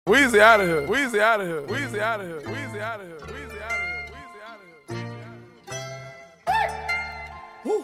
Weezy out of here. Weezy out of here. Weezy out of here. Weezy out of here. Weezy out of here. Weezy out of here. Woo.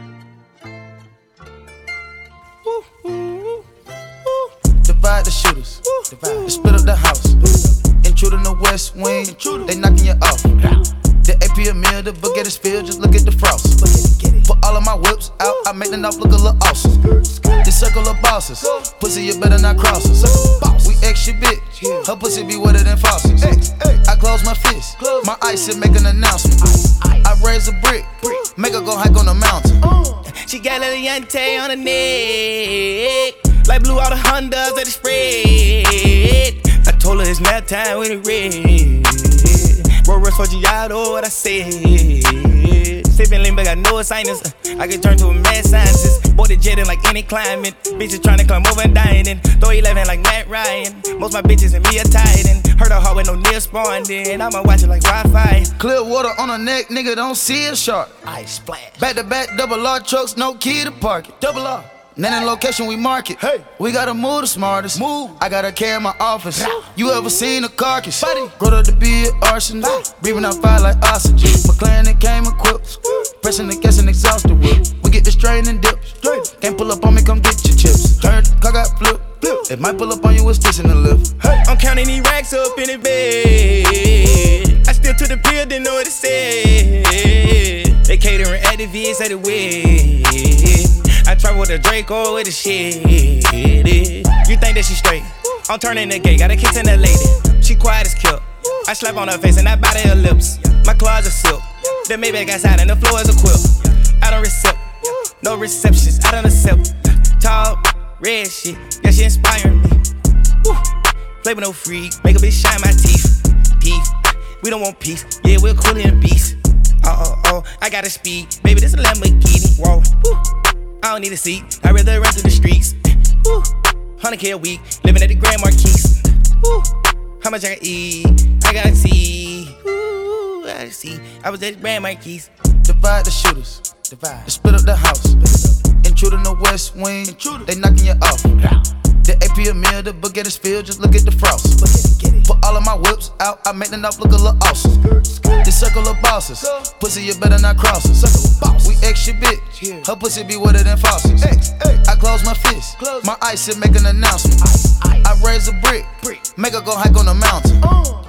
Woo. Woo. Divide the shooters. Divide. Split up the house. Intruder in the west wing. They knocking you off. The AP a meal, the book at his field, just look at the frost. Put all of my whips out, I make the knife look a little awesome. This circle of bosses, pussy you better not cross us. We extra big, her pussy be wetter than faucets. I close my fist, my ice and make an announcement. I raise a brick, make her go hike on the mountain. She got a Yante on her neck, like blue all the Hondas at the spread. I told her it's nap time with the red. Roll rush for Giotto, what I said. Sippin' lean, but got no sinus. I can turn to a mad scientist. Boy, the jetting like any climate. Bitches tryna climb over and dying. Throw 11 like Matt Ryan. Most my bitches and me are tied in. Heard her heart with no nail spawned in. I'ma watch it like Wi-Fi. Clear water on her neck, nigga, don't see a shark. Ice splash. Back to back, double R trucks, no key to park it. Double R. Now in location we market. Hey, we gotta move the smartest. Move. I gotta carry my office. You ever seen a carcass? Grow up to be an arsonist. Breathing out fire like oxygen. McLaren that came equipped. Pressing the gas and exhaust the whip. We get the strain and dip. Can't pull up on me, come get your chips. Turn, car got flip. It might pull up on you with sticks in the lift. Hey. I'm counting these racks up in the bed. I still took the pill, didn't know what it said. They catering at the V's at the way. I travel with a Draco with a shit. You think that she straight? I'm turning the gate, got a kiss in that lady. She quiet as kill. I slap on her face and I bite her lips. My closet silk. The Maybach outside and the floor is a quilt. I don't accept, no receptions. I don't accept. Tall, red shit, yeah, she inspiring me. Woo. Play with no freak, make a bitch shine my teeth. Beef, we don't want peace. Yeah, we're cool in beast. Oh, I got a speed, baby, this a Lamborghini. Whoa, woo. I don't need a seat, I'd rather run through the streets. Woo. 100K a week, living at the Grand Marquis. Woo. How much I can eat? I gotta see. Woo. I gotta see. I was at the Grand Marquis. Divide the shooters. Divide. Split up the house. Intruder in the west wing. They knocking you off. The AP a meal, the book at his field, just look at the frost. Put all of my whips out, I make the knife look a little awesome. This circle of bosses, pussy you better not cross us. We extra big, her pussy be wetter than faucets. I close my fist, my ice and make an announcement. I raise a brick, make her go hike on the mountain.